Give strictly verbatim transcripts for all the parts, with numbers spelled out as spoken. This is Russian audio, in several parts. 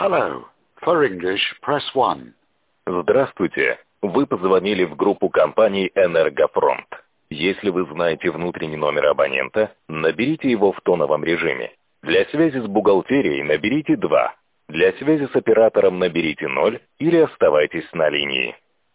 Hello. For English, press one. Здравствуйте. Вы позвонили в группу компании «Энергофронт». Если вы знаете внутренний номер абонента, наберите его в тоновом режиме. Для связи с бухгалтерией наберите два. Для связи с оператором наберите ноль или оставайтесь на линии.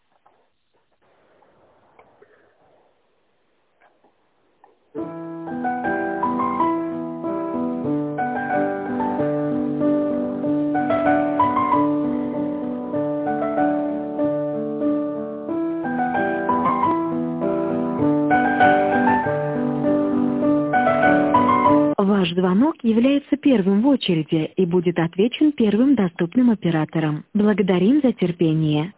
Ваш звонок является первым в очереди и будет отвечен первым доступным оператором. Благодарим за терпение.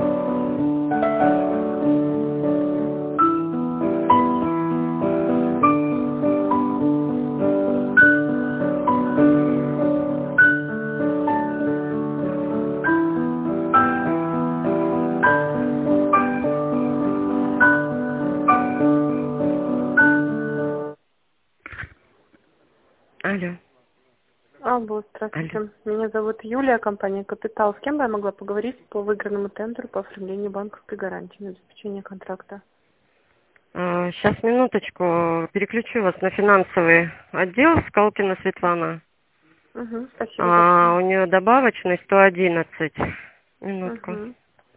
Алло. Алло, здравствуйте. Алло. Меня зовут Юлия, компания «Капитал». С кем бы я могла поговорить по выигранному тендеру по оформлению банковской гарантии на обеспечение контракта? А, Сейчас, минуточку. Переключу вас на финансовый отдел. Скалкина Светлана. Угу, спасибо. А, у нее добавочный сто одиннадцать. Минутку. Угу.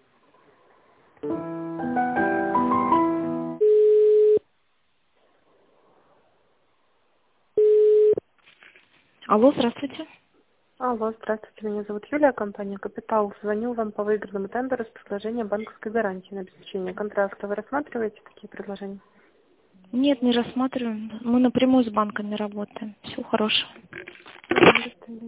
Алло, здравствуйте. Алло, здравствуйте. Меня зовут Юлия, компания «Капитал». Звоню вам по выигранному тендеру с предложением банковской гарантии на обеспечение контракта. Вы рассматриваете такие предложения? Нет, не рассматриваем. Мы напрямую с банками работаем. Всего хорошего. Мгм, до свидания.